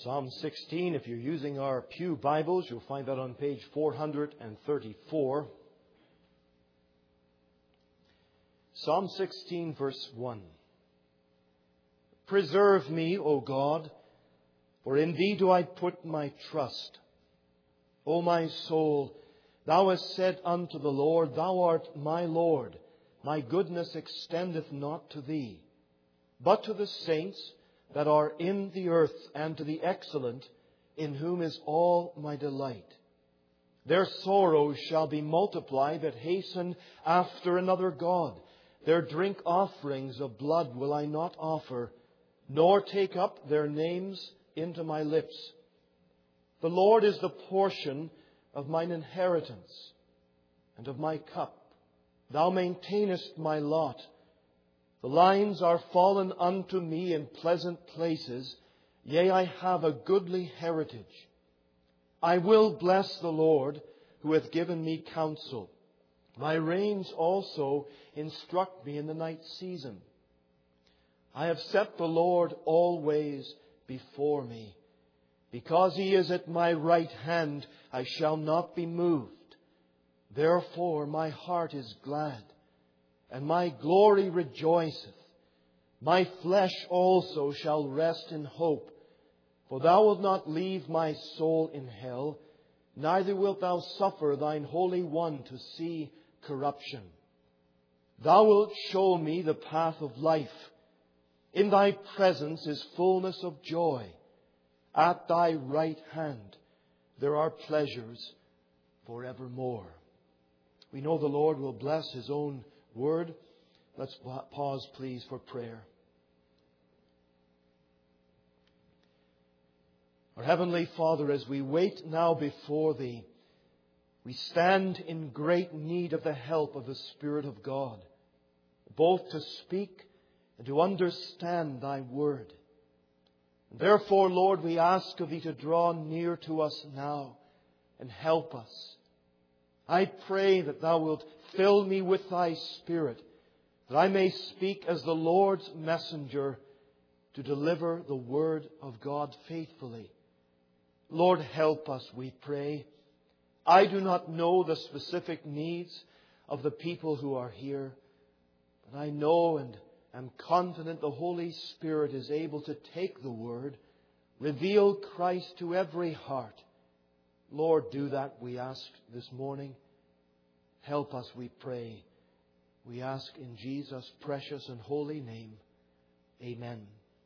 Psalm 16, if you're using our Pew Bibles, you'll find that on page 434. Psalm 16, verse 1. Preserve me, O God, for in Thee do I put my trust. O my soul, Thou hast said unto the Lord, Thou art my Lord. My goodness extendeth not to Thee, but to the saints that are in the earth, and to the excellent, in whom is all my delight. Their sorrows shall be multiplied that hasten after another God. Their drink offerings of blood will I not offer, nor take up their names into my lips. The Lord is the portion of mine inheritance, and of my cup. Thou maintainest my lot. The lines are fallen unto me in pleasant places. Yea, I have a goodly heritage. I will bless the Lord, who hath given me counsel. My reins also instruct me in the night season. I have set the Lord always before me. Because He is at my right hand, I shall not be moved. Therefore my heart is glad, and my glory rejoiceth. My flesh also shall rest in hope. For Thou wilt not leave my soul in hell, neither wilt Thou suffer Thine Holy One to see corruption. Thou wilt show me the path of life. In Thy presence is fullness of joy. At Thy right hand there are pleasures forevermore. We know the Lord will bless His own word. Let's pause, please, for prayer. Our Heavenly Father, as we wait now before Thee, we stand in great need of the help of the Spirit of God, both to speak and to understand Thy word. Therefore, Lord, we ask of Thee to draw near to us now and help us. I pray that Thou wilt fill me with Thy Spirit, that I may speak as the Lord's messenger to deliver the word of God faithfully. Lord, help us, we pray. I do not know the specific needs of the people who are here, but I know and am confident the Holy Spirit is able to take the word, reveal Christ to every heart. Lord, do that, we ask this morning. Help us, we pray. We ask in Jesus' precious and holy name. Amen.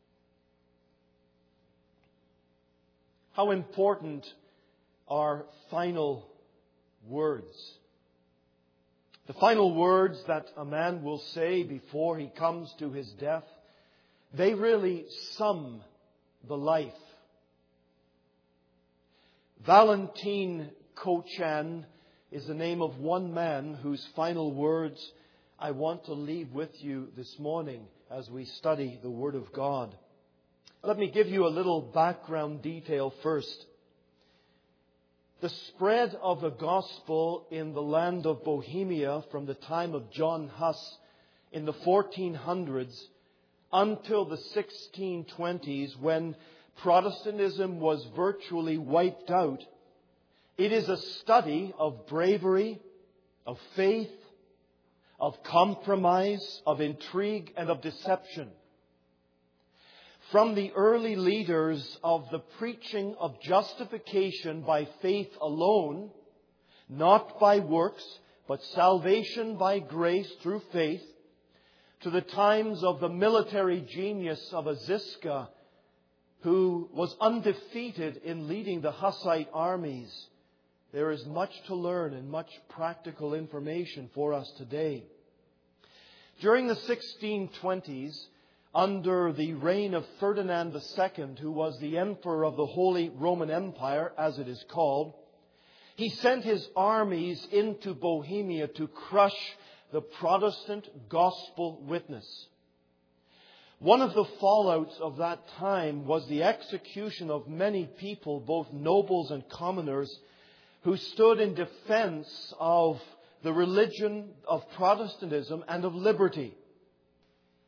How important are final words? The final words that a man will say before he comes to his death, they really sum the life. Valentin Kochan is the name of one man whose final words I want to leave with you this morning as we study the Word of God. Let me give you a little background detail first. The spread of the gospel in the land of Bohemia from the time of John Huss in the 1400s until the 1620s, when Protestantism was virtually wiped out, it is a study of bravery, of faith, of compromise, of intrigue, and of deception. From the early leaders of the preaching of justification by faith alone, not by works, but salvation by grace through faith, to the times of the military genius of Aziska, who was undefeated in leading the Hussite armies, there is much to learn and much practical information for us today. During the 1620s, under the reign of Ferdinand II, who was the Emperor of the Holy Roman Empire, as it is called, he sent his armies into Bohemia to crush the Protestant gospel witness. One of the fallouts of that time was the execution of many people, both nobles and commoners, who stood in defense of the religion of Protestantism and of liberty.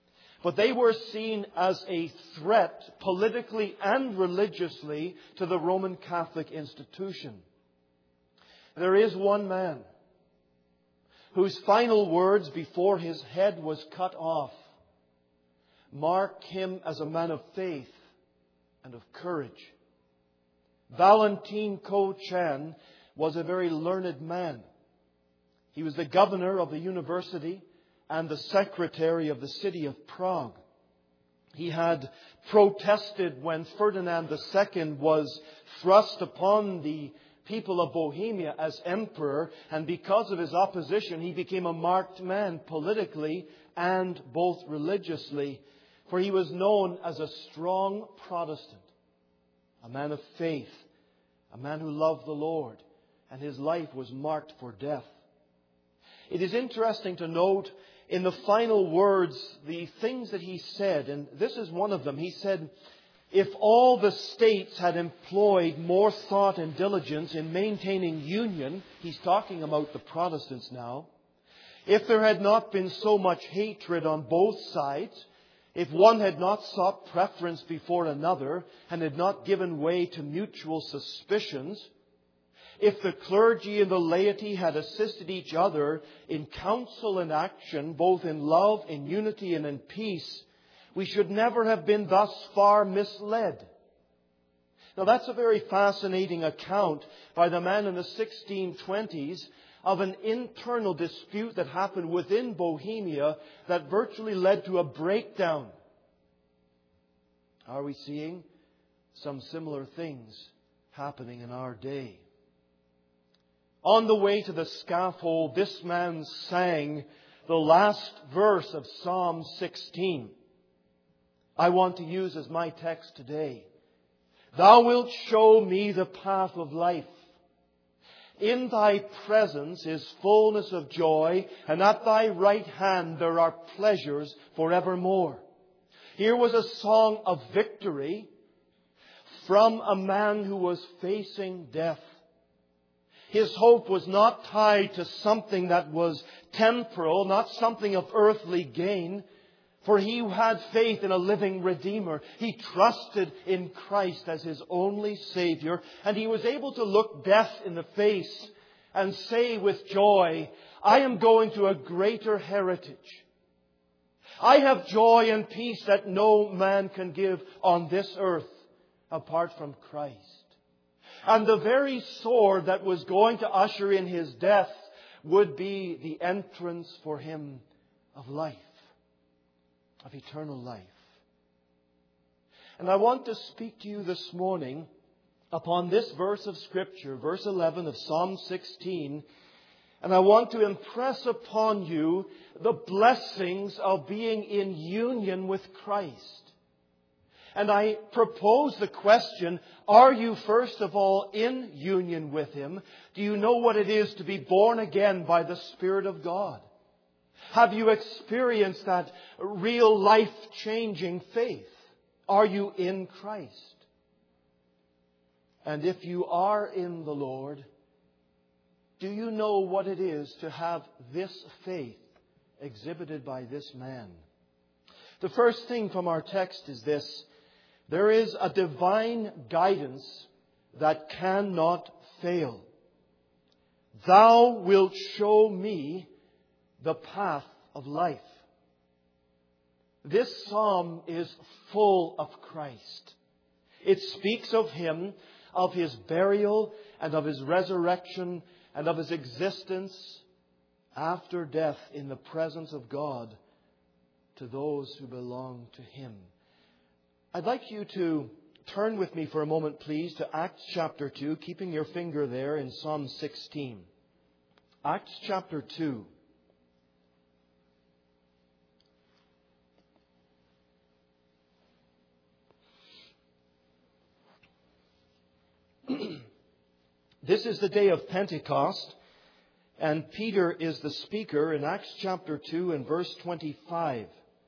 But they were seen as a threat, politically and religiously, to the Roman Catholic institution. There is one man whose final words before his head was cut off mark him as a man of faith and of courage. Valentin Ko-Chan was a very learned man. He was the governor of the university and the secretary of the city of Prague. He had protested when Ferdinand II was thrust upon the people of Bohemia as emperor, and because of his opposition, he became a marked man politically and both religiously, for he was known as a strong Protestant, a man of faith, a man who loved the Lord, and his life was marked for death. It is interesting to note in the final words the things that he said, and this is one of them. He said, if all the states had employed more thought and diligence in maintaining union, he's talking about the Protestants now, if there had not been so much hatred on both sides, if one had not sought preference before another and had not given way to mutual suspicions, if the clergy and the laity had assisted each other in counsel and action, both in love, in unity, and in peace, we should never have been thus far misled. Now that's a very fascinating account by the man in the 1620s of an internal dispute that happened within Bohemia that virtually led to a breakdown. Are we seeing some similar things happening in our day? On the way to the scaffold, this man sang the last verse of Psalm 16. I want to use as my text today. Thou wilt show me the path of life. In Thy presence is fullness of joy, and at Thy right hand there are pleasures forevermore. Here was a song of victory from a man who was facing death. His hope was not tied to something that was temporal, not something of earthly gain, for he had faith in a living Redeemer. He trusted in Christ as his only Savior, and he was able to look death in the face and say with joy, I am going to a greater heritage. I have joy and peace that no man can give on this earth apart from Christ. And the very sword that was going to usher in his death would be the entrance for him of life, of eternal life. And I want to speak to you this morning upon this verse of Scripture, verse 11 of Psalm 16. And I want to impress upon you the blessings of being in union with Christ. And I propose the question, are you first of all in union with Him? Do you know what it is to be born again by the Spirit of God? Have you experienced that real life-changing faith? Are you in Christ? And if you are in the Lord, do you know what it is to have this faith exhibited by this man? The first thing from our text is this. There is a divine guidance that cannot fail. Thou wilt show me the path of life. This psalm is full of Christ. It speaks of Him, of His burial and of His resurrection and of His existence after death in the presence of God to those who belong to Him. I'd like you to turn with me for a moment, please, to Acts chapter 2, keeping your finger there in Psalm 16. Acts chapter 2. This is the day of Pentecost, and Peter is the speaker in Acts chapter 2 and verse 25.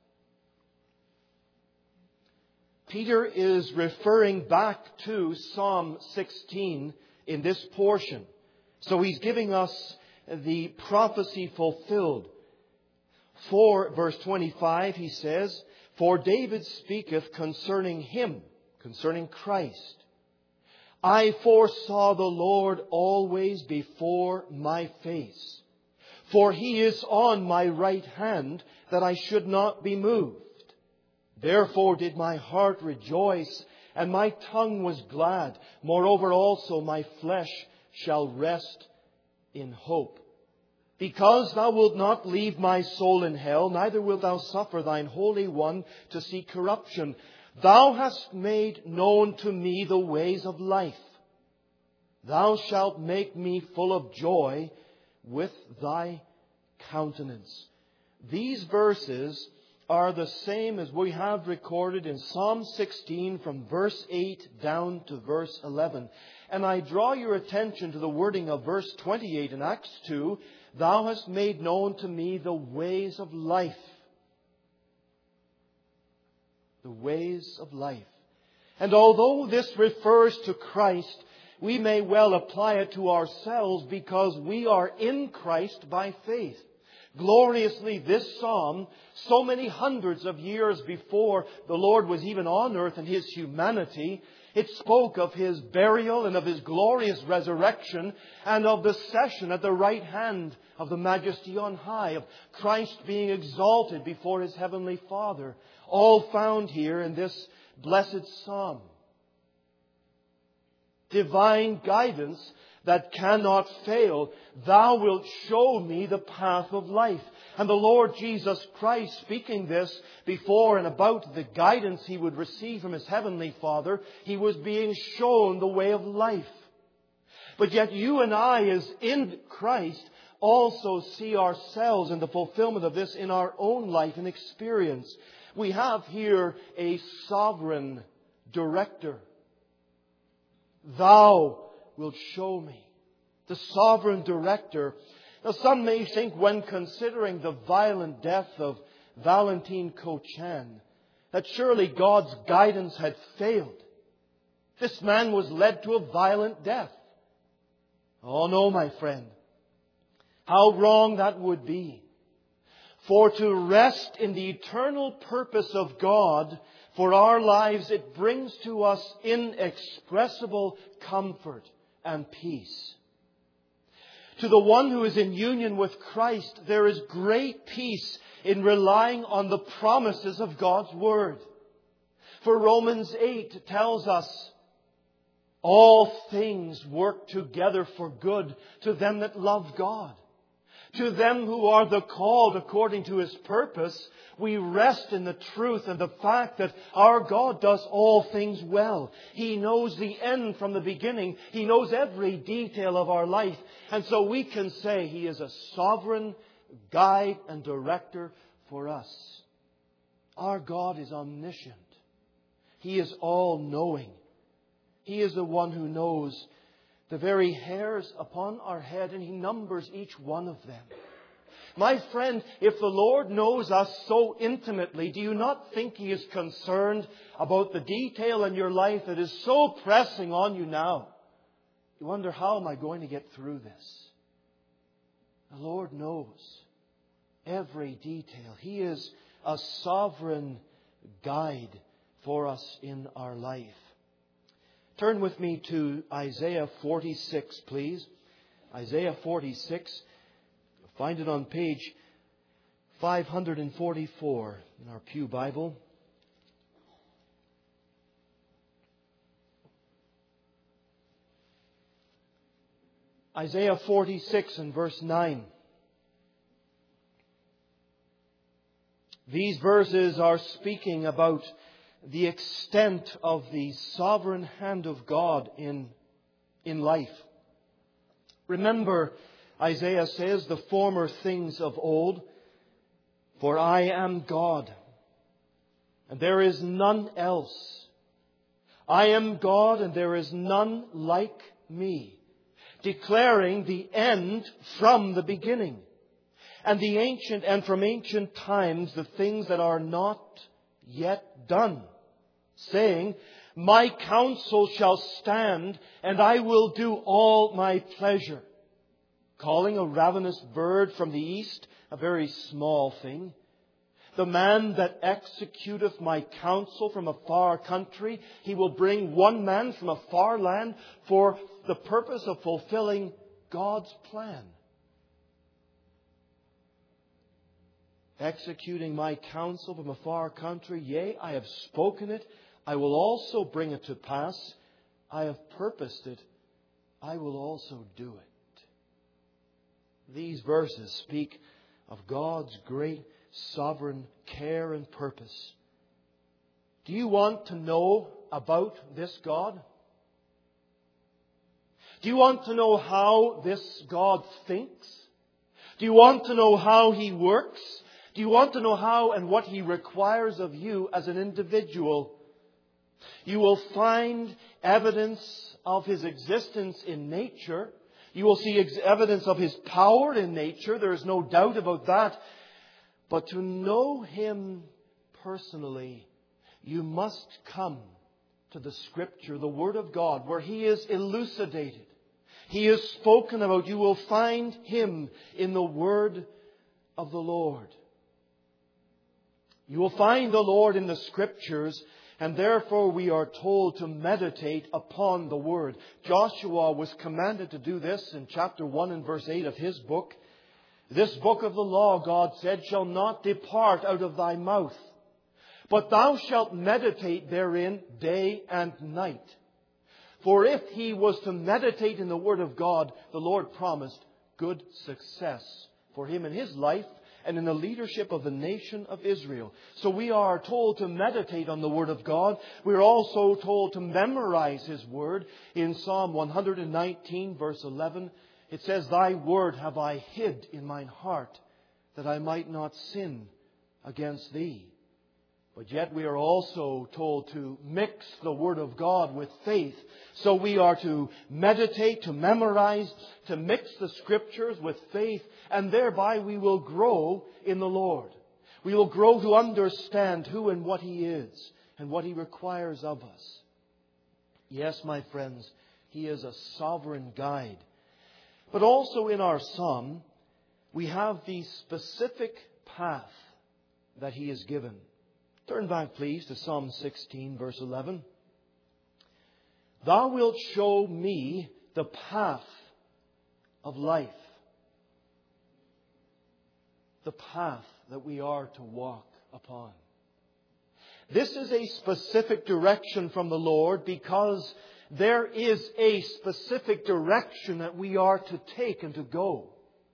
Peter is referring back to Psalm 16 in this portion. So he's giving us the prophecy fulfilled. For, verse 25, he says, For David speaketh concerning Him, concerning Christ. I foresaw the Lord always before my face. For He is on my right hand, that I should not be moved. Therefore did my heart rejoice, and my tongue was glad. Moreover also my flesh shall rest in hope. Because thou wilt not leave my soul in hell, neither wilt thou suffer thine Holy One to see corruption. Thou hast made known to me the ways of life. Thou shalt make me full of joy with thy countenance. These verses are the same as we have recorded in Psalm 16 from verse 8 down to verse 11. And I draw your attention to the wording of verse 28 in Acts 2. Thou hast made known to me the ways of life. The ways of life. And although this refers to Christ, we may well apply it to ourselves because we are in Christ by faith. Gloriously, this psalm, so many hundreds of years before the Lord was even on earth in His humanity, it spoke of His burial and of His glorious resurrection and of the session at the right hand of the Majesty on high, of Christ being exalted before His heavenly Father. All found here in this blessed psalm. Divine guidance that cannot fail. Thou wilt show me the path of life. And the Lord Jesus Christ, speaking this before and about the guidance He would receive from His heavenly Father, He was being shown the way of life. But yet you and I, as in Christ, also see ourselves in the fulfillment of this in our own life and experience. We have here a sovereign director. Thou wilt show me. The sovereign director. Now some may think when considering the violent death of Valentine Cochin that surely God's guidance had failed. This man was led to a violent death. Oh no, my friend. How wrong that would be. For to rest in the eternal purpose of God for our lives, it brings to us inexpressible comfort and peace. To the one who is in union with Christ, there is great peace in relying on the promises of God's Word. For Romans 8 tells us, all things work together for good to them that love God. To them who are the called according to His purpose. We rest in the truth and the fact that our God does all things well. He knows the end from the beginning. He knows every detail of our life. And so we can say He is a sovereign guide and director for us. Our God is omniscient. He is all-knowing. He is the one who knows the very hairs upon our head, and He numbers each one of them. My friend, if the Lord knows us so intimately, do you not think He is concerned about the detail in your life that is so pressing on you now? You wonder, how am I going to get through this? The Lord knows every detail. He is a sovereign guide for us in our life. Turn with me to Isaiah 46, please. Isaiah 46. Find it on page 544 in our Pew Bible. Isaiah 46 and verse 9. These verses are speaking about the extent of the sovereign hand of God in life. Remember, Isaiah says, the former things of old, for I am God, and there is none else. I am God, and there is none like me, declaring the end from the beginning, and the ancient and from ancient times the things that are not yet done, saying, my counsel shall stand, and I will do all my pleasure. Calling a ravenous bird from the east a very small thing, The man that executeth my counsel from a far country, he will bring one man from a far land for the purpose of fulfilling God's plan. Executing my counsel from a far country, yea, I have spoken it, I will also bring it to pass. I have purposed it, I will also do it. These verses speak of God's great sovereign care and purpose. Do you want to know about this God? Do you want to know how this God thinks? Do you want to know how He works? Do you want to know how and what He requires of you as an individual? You will find evidence of His existence in nature. You will see evidence of His power in nature. There is no doubt about that. But to know Him personally, you must come to the Scripture, the Word of God, where He is elucidated. He is spoken about. You will find Him in the Word of the Lord. You will find the Lord in the Scriptures, and therefore we are told to meditate upon the Word. Joshua was commanded to do this in chapter 1 and verse 8 of his book. This book of the law, God said, shall not depart out of thy mouth, but thou shalt meditate therein day and night. For if he was to meditate in the Word of God, the Lord promised good success for him in his life and in the leadership of the nation of Israel. So we are told to meditate on the Word of God. We are also told to memorize His Word. In Psalm 119, verse 11, it says, Thy Word have I hid in mine heart, that I might not sin against Thee. But yet we are also told to mix the Word of God with faith. So we are to meditate, to memorize, to mix the Scriptures with faith, and thereby we will grow in the Lord. We will grow to understand who and what He is and what He requires of us. Yes, my friends, He is a sovereign guide. But also in our psalm, we have the specific path that He has given. Turn back, please, to Psalm 16, verse 11. Thou wilt show me the path of life. The path that we are to walk upon. This is a specific direction from the Lord because there is a specific direction that we are to take and to go.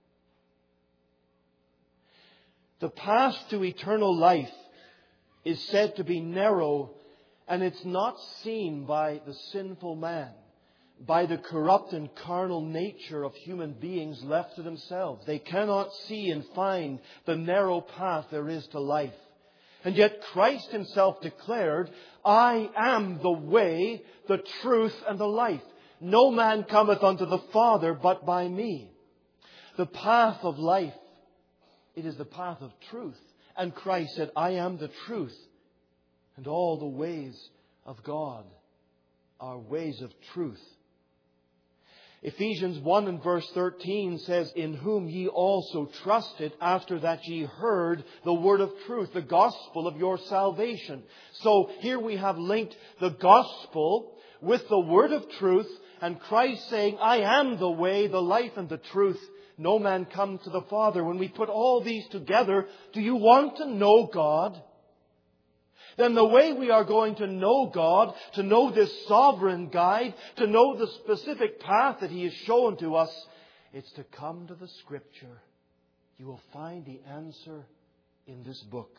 The path to eternal life is said to be narrow, and it's not seen by the sinful man, by the corrupt and carnal nature of human beings left to themselves. They cannot see and find the narrow path there is to life. And yet Christ Himself declared, I am the way, the truth, and the life. No man cometh unto the Father but by me. The path of life, it is the path of truth. And Christ said, I am the truth, and all the ways of God are ways of truth. Ephesians 1 and verse 13 says, In whom ye also trusted after that ye heard the word of truth, the gospel of your salvation. So here we have linked the gospel with the word of truth, and Christ saying, I am the way, the life, and the truth. No man come to the Father. When we put all these together, do you want to know God? Then the way we are going to know God, to know this sovereign guide, to know the specific path that He has shown to us, it's to come to the Scripture. You will find the answer in this book.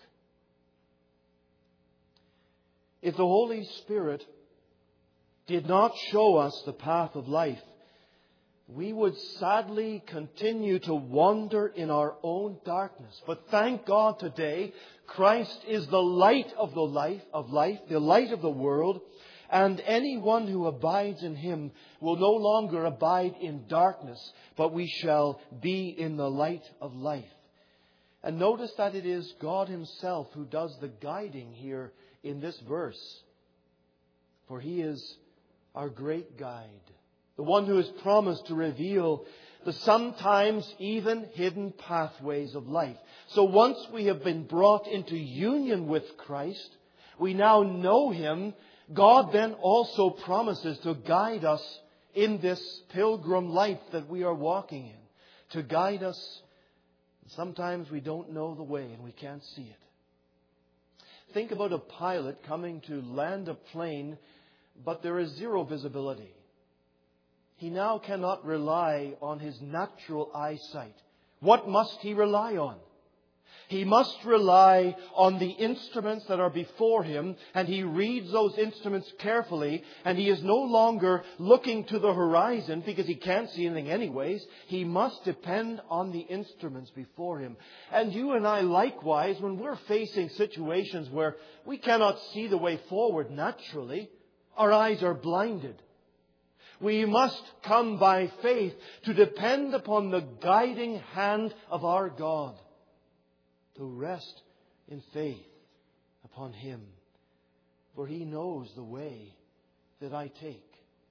If the Holy Spirit did not show us the path of life, we would sadly continue to wander in our own darkness. But thank God today, Christ is the light of the life, the light of the world, and anyone who abides in Him will no longer abide in darkness, but we shall be in the light of life. And notice that it is God Himself who does the guiding here in this verse. For He is our great guide. the one who has promised to reveal the sometimes even hidden pathways of life. So once we have been brought into union with Christ, we now know Him. God then also promises to guide us in this pilgrim life that we are walking in. To guide us. Sometimes we don't know the way and we can't see it. Think about a pilot coming to land a plane, but there is zero visibility. He now cannot rely on his natural eyesight. What must he rely on? He must rely on the instruments that are before him, and he reads those instruments carefully, and he is no longer looking to the horizon because he can't see anything anyways. He must depend on the instruments before him. And you and I likewise, when we're facing situations where we cannot see the way forward naturally, our eyes are blinded. We must come by faith to depend upon the guiding hand of our God. To rest in faith upon Him. For He knows the way that I take.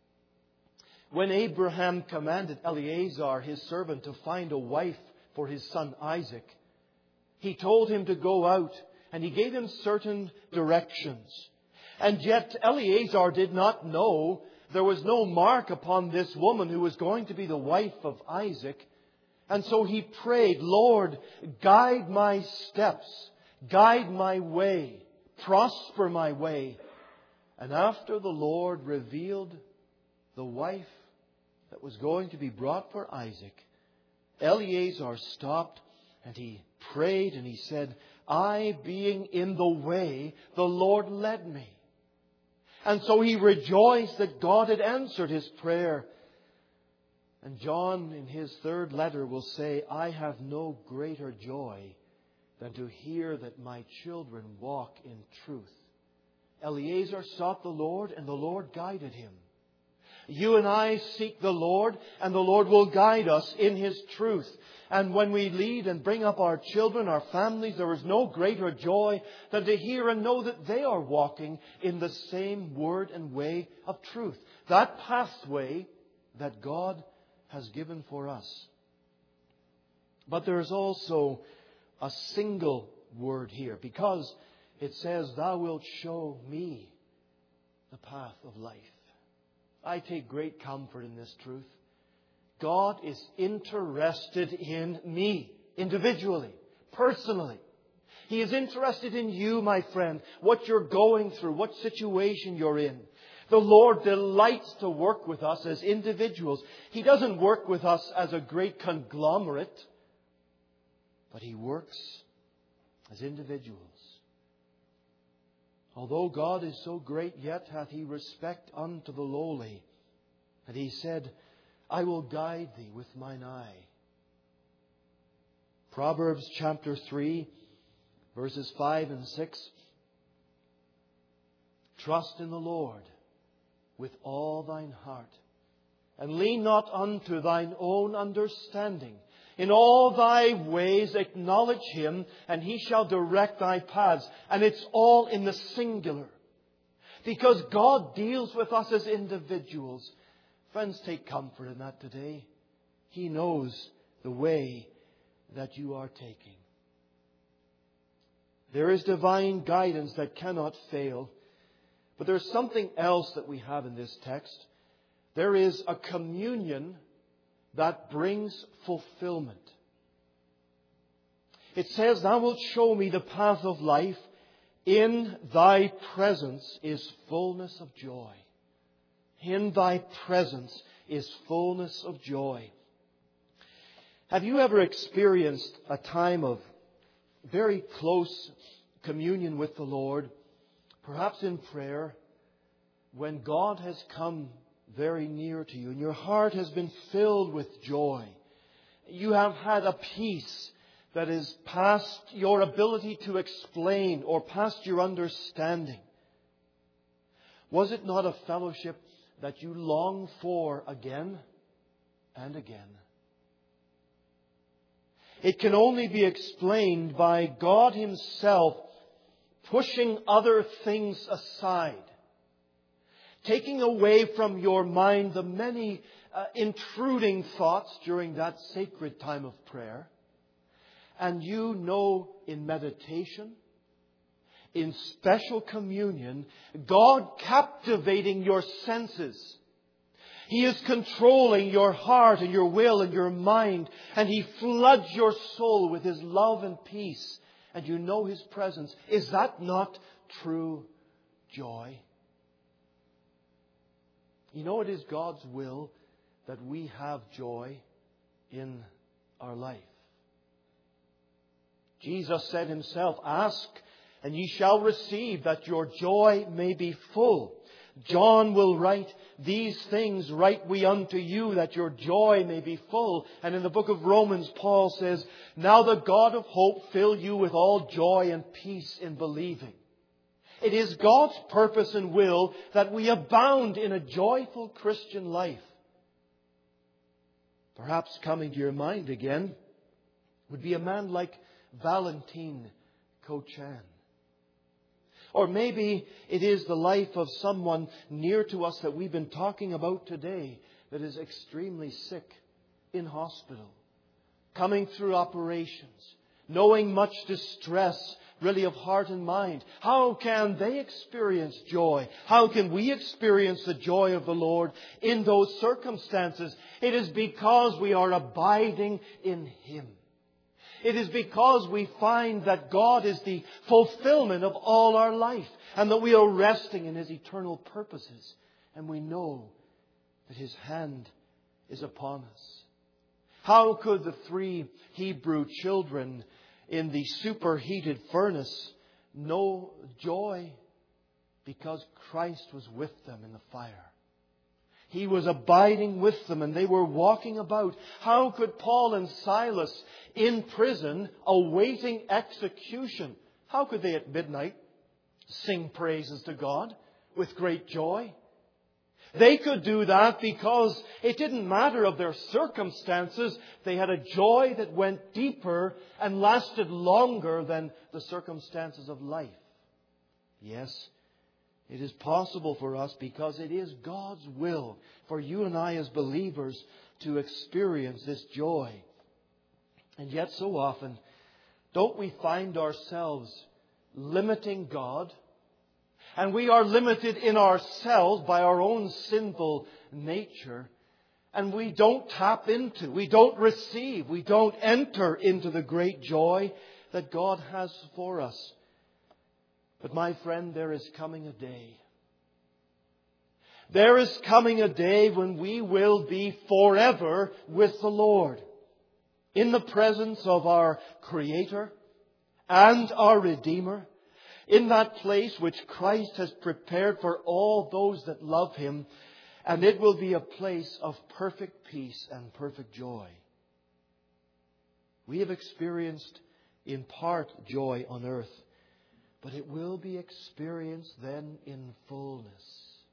When Abraham commanded Eliezer, his servant, to find a wife for his son Isaac, he told him to go out and he gave him certain directions. And yet Eliezer did not know there was no mark upon this woman who was going to be the wife of Isaac. And so he prayed, Lord, guide my steps, guide my way, prosper my way. And after the Lord revealed the wife that was going to be brought for Isaac, Eliezer stopped and he prayed and he said, I being in the way, the Lord led me. And so he rejoiced that God had answered his prayer. And John, in his third letter, will say, I have no greater joy than to hear that my children walk in truth. Eliezer sought the Lord, and the Lord guided him. You and I seek the Lord, and the Lord will guide us in His truth. And when we lead and bring up our children, our families, there is no greater joy than to hear and know that they are walking in the same word and way of truth. That pathway that God has given for us. But there is also a single word here, because it says, Thou wilt show me the path of life. I take great comfort in this truth. God is interested in me, individually, personally. He is interested in you, my friend, what you're going through, what situation you're in. The Lord delights to work with us as individuals. He doesn't work with us as a great conglomerate, but He works as individuals. Although God is so great, yet hath He respect unto the lowly. And He said, I will guide thee with mine eye. Proverbs chapter 3, verses 5 and 6. Trust in the Lord with all thine heart, and lean not unto thine own understanding. In all thy ways acknowledge Him, and He shall direct thy paths. And it's all in the singular. Because God deals with us as individuals. Friends, take comfort in that today. He knows the way that you are taking. There is divine guidance that cannot fail. But there's something else that we have in this text. There is a communion that brings fulfillment. It says, Thou wilt show me the path of life. In Thy presence is fullness of joy. In Thy presence is fullness of joy. Have you ever experienced a time of very close communion with the Lord, perhaps in prayer, when God has come very near to you and your heart has been filled with joy? You have had a peace that is past your ability to explain or past your understanding. Was it not a fellowship that you long for again and again? It can only be explained by God Himself pushing other things aside, taking away from your mind the many intruding thoughts during that sacred time of prayer. And you know in meditation, in special communion, God captivating your senses. He is controlling your heart and your will and your mind. And He floods your soul with His love and peace. And you know His presence. Is that not true joy? You know, it is God's will that we have joy in our life. Jesus said Himself, "Ask, and ye shall receive, that your joy may be full." John will write, "These things write we unto you, that your joy may be full." And in the book of Romans, Paul says, "Now the God of hope fill you with all joy and peace in believing." It is God's purpose and will that we abound in a joyful Christian life. Perhaps coming to your mind again would be a man like Valentin Cochin. Or maybe it is the life of someone near to us that we've been talking about today that is extremely sick, in hospital, coming through operations, knowing much distress, really of heart and mind. How can they experience joy? How can we experience the joy of the Lord in those circumstances? It is because we are abiding in Him. It is because we find that God is the fulfillment of all our life and that we are resting in His eternal purposes. And we know that His hand is upon us. How could the 3 Hebrew children in the superheated furnace know joy? Because Christ was with them in the fire. He was abiding with them and they were walking about. How could Paul and Silas in prison awaiting execution, how could they at midnight sing praises to God with great joy? They could do that because it didn't matter of their circumstances. They had a joy that went deeper and lasted longer than the circumstances of life. Yes, it is possible for us because it is God's will for you and I as believers to experience this joy. And yet so often, don't we find ourselves limiting God? And we are limited in ourselves by our own sinful nature. And we don't tap into, we don't receive, we don't enter into the great joy that God has for us. But my friend, there is coming a day. There is coming a day when we will be forever with the Lord, in the presence of our Creator and our Redeemer, in that place which Christ has prepared for all those that love Him. And it will be a place of perfect peace and perfect joy. We have experienced in part joy on earth, but it will be experienced then in fullness.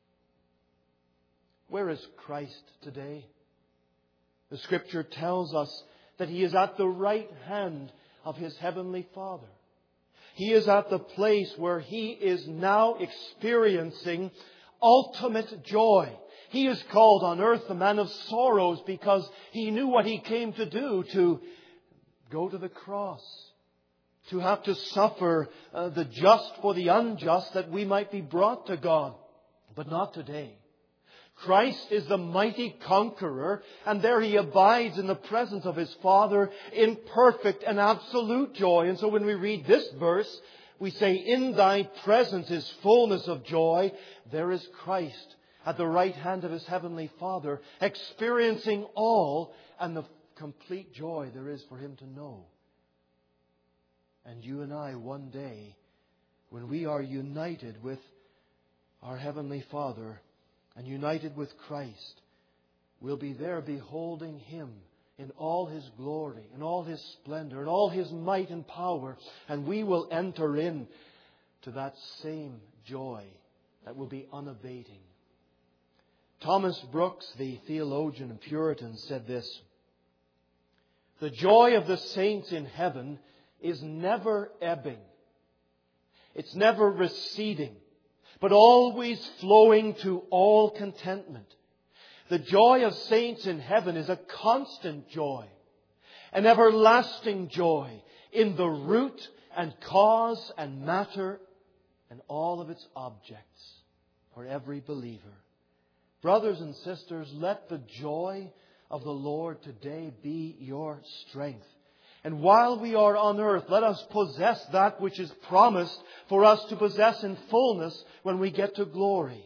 Where is Christ today? The Scripture tells us that He is at the right hand of His Heavenly Father. He is at the place where He is now experiencing ultimate joy. He is called on earth the man of sorrows because He knew what He came to do, to go to the cross, to have to suffer the just for the unjust that we might be brought to God. But not today. Christ is the mighty conqueror, and there He abides in the presence of His Father in perfect and absolute joy. And so when we read this verse, we say, "In Thy presence is fullness of joy." There is Christ at the right hand of His Heavenly Father, experiencing all and the complete joy there is for Him to know. And you and I, one day, when we are united with our Heavenly Father and united with Christ, we'll be there beholding Him in all His glory, in all His splendor, in all His might and power. And we will enter in to that same joy that will be unabating. Thomas Brooks, the theologian and Puritan, said this: "The joy of the saints in heaven is never ebbing. It's never receding, but always flowing to all contentment. The joy of saints in heaven is a constant joy, an everlasting joy in the root and cause and matter and all of its objects for every believer. Brothers and sisters, let the joy of the Lord today be your strength. And while we are on earth, let us possess that which is promised for us to possess in fullness when we get to glory.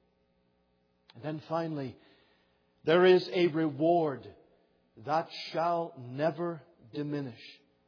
And then finally, there is a reward that shall never diminish.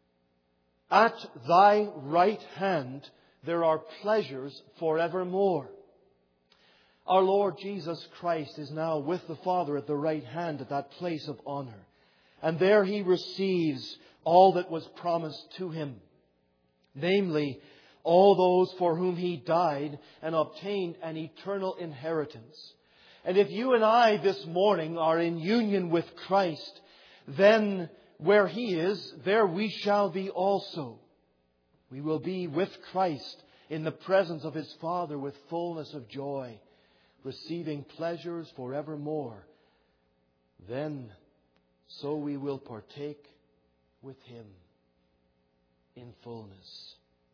At thy right hand there are pleasures forevermore. Our Lord Jesus Christ is now with the Father at the right hand at that place of honor. And there He receives all that was promised to Him. Namely, all those for whom He died and obtained an eternal inheritance. And if you and I this morning are in union with Christ, then where He is, there we shall be also. We will be with Christ in the presence of His Father with fullness of joy, receiving pleasures forevermore. Then so we will partake with Him in fullness.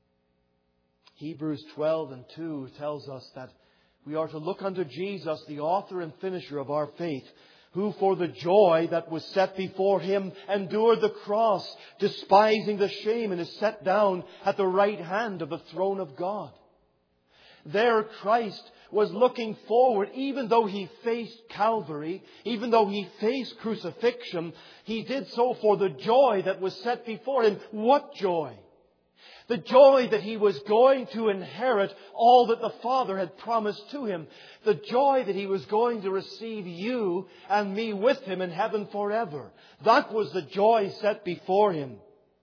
Hebrews 12:2 tells us that we are to look unto Jesus, the author and finisher of our faith, who for the joy that was set before Him endured the cross, despising the shame, and is set down at the right hand of the throne of God. There Christ was looking forward, even though He faced Calvary, even though He faced crucifixion, He did so for the joy that was set before Him. What joy? The joy that He was going to inherit all that the Father had promised to Him. The joy that He was going to receive you and me with Him in heaven forever. That was the joy set before Him.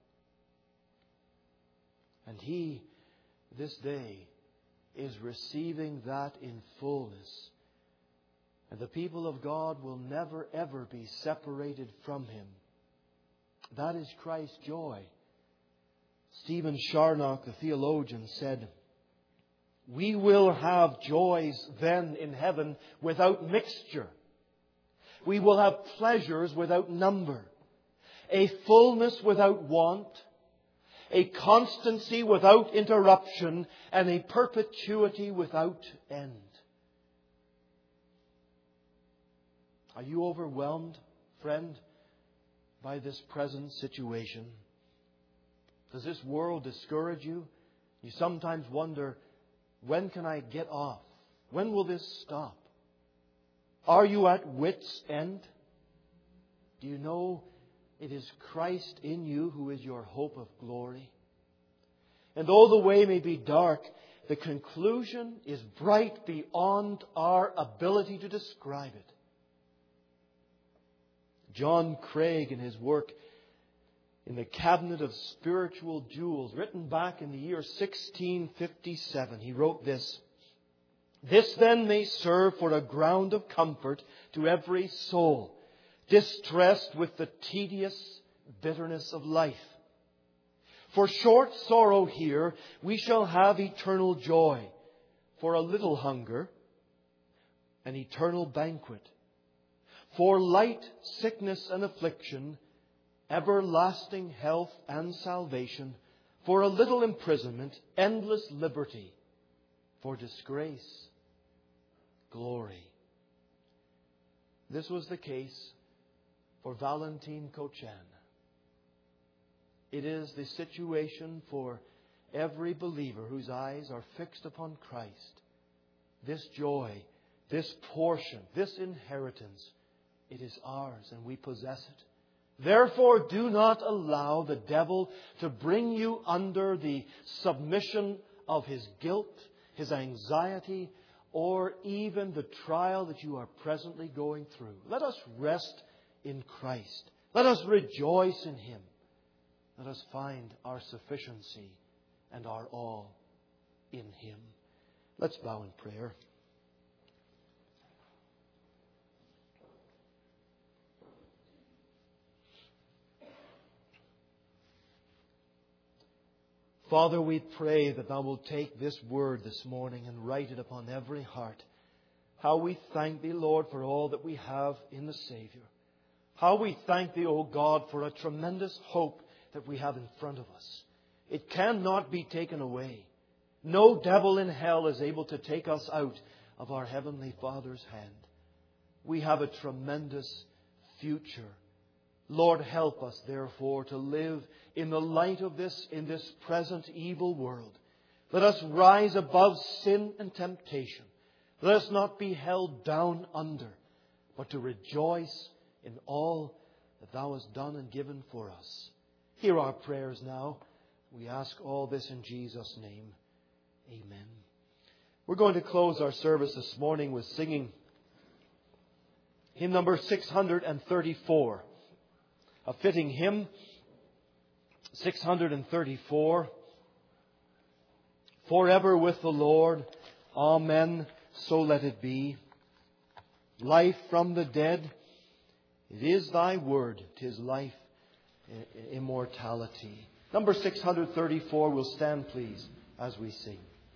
And He, this day, is receiving that in fullness. And the people of God will never ever be separated from Him. That is Christ's joy. Stephen Charnock, the theologian, said, "We will have joys then in heaven without mixture. We will have pleasures without number, a fullness without want, a constancy without interruption, and a perpetuity without end." Are you overwhelmed, friend, by this present situation? Does this world discourage you? You sometimes wonder, when can I get off? When will this stop? Are you at wit's end? Do you know it is Christ in you who is your hope of glory? And though the way may be dark, the conclusion is bright beyond our ability to describe it. John Craig, in his work in the Cabinet of Spiritual Jewels, written back in the year 1657, he wrote this: "This then may serve for a ground of comfort to every soul, distressed with the tedious bitterness of life. For short sorrow here we shall have eternal joy, for a little hunger, an eternal banquet. For light sickness and affliction, everlasting health and salvation. For a little imprisonment, endless liberty. For disgrace, glory." This was the case for Valentine Cochin. It is the situation for every believer whose eyes are fixed upon Christ. This joy, this portion, this inheritance, it is ours and we possess it. Therefore, do not allow the devil to bring you under the submission of his guilt, his anxiety, or even the trial that you are presently going through. Let us rest in Christ. Let us rejoice in Him. Let us find our sufficiency and our all in Him. Let's bow in prayer. Father, we pray that Thou wilt take this word this morning and write it upon every heart. How we thank Thee, Lord, for all that we have in the Savior. How we thank Thee, O God, for a tremendous hope that we have in front of us. It cannot be taken away. No devil in hell is able to take us out of our Heavenly Father's hand. We have a tremendous future. Lord, help us, therefore, to live in the light of this, in this present evil world. Let us rise above sin and temptation. Let us not be held down under, but to rejoice in all that Thou hast done and given for us. Hear our prayers now. We ask all this in Jesus' name. Amen. We're going to close our service this morning with singing hymn number 634. A fitting hymn, 634. Forever with the Lord. Amen. So let it be. Life from the dead. It is Thy word. 'Tis life, immortality. Number 634. We'll stand, please, as we sing.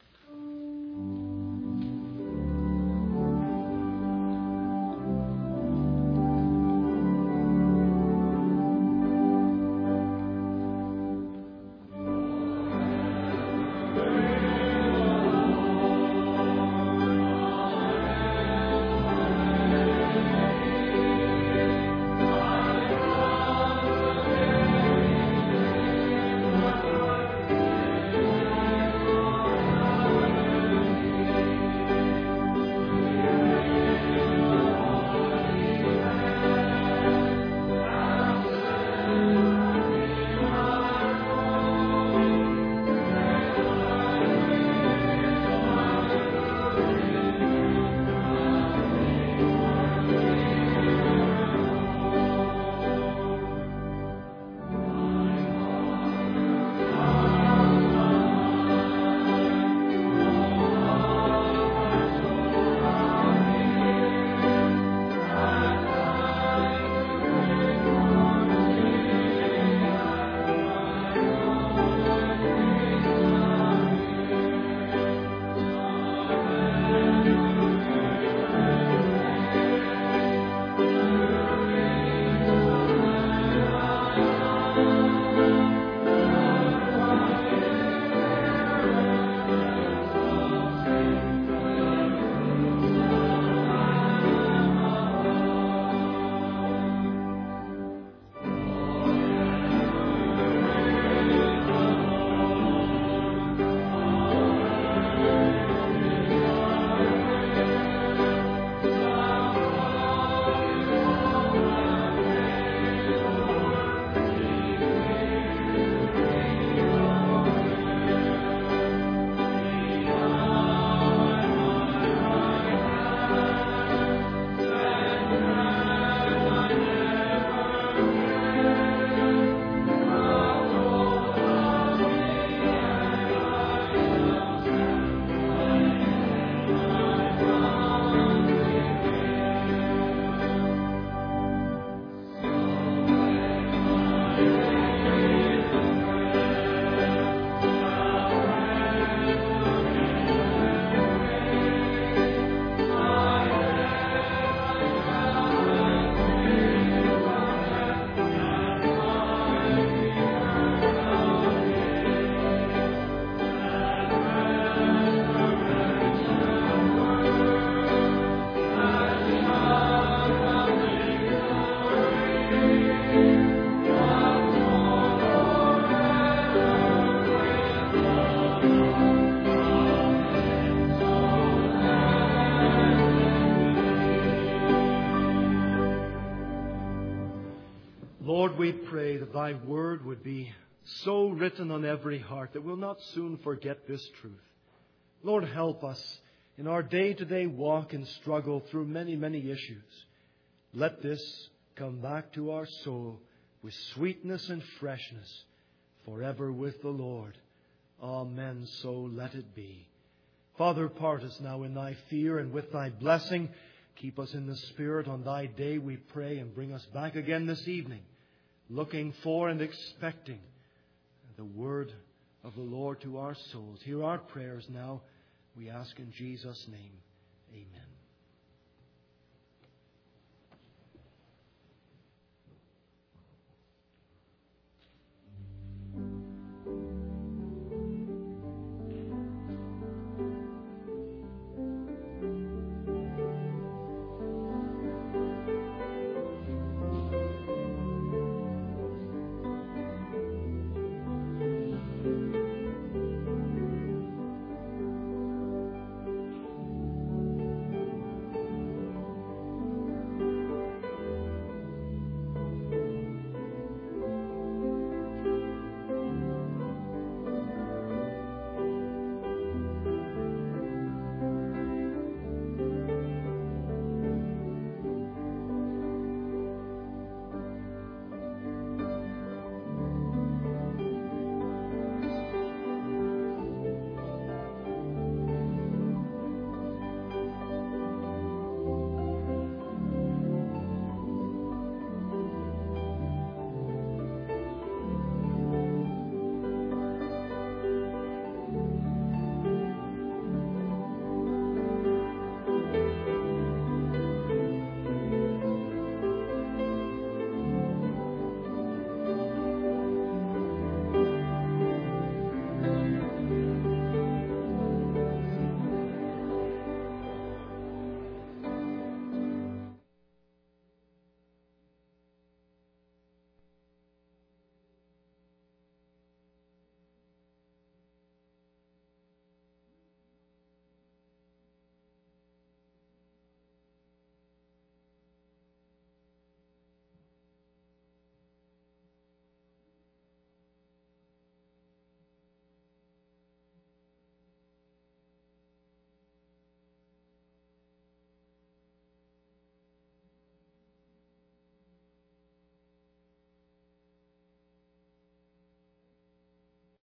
Lord, we pray that Thy word would be so written on every heart that we'll not soon forget this truth. Lord, help us in our day-to-day walk and struggle through many, many issues. Let this come back to our soul with sweetness and freshness, forever with the Lord. Amen. So let it be. Father, part us now in Thy fear and with Thy blessing. Keep us in the Spirit on Thy day, we pray, and bring us back again this evening, looking for and expecting the word of the Lord to our souls. Hear our prayers now, we ask in Jesus' name. Amen.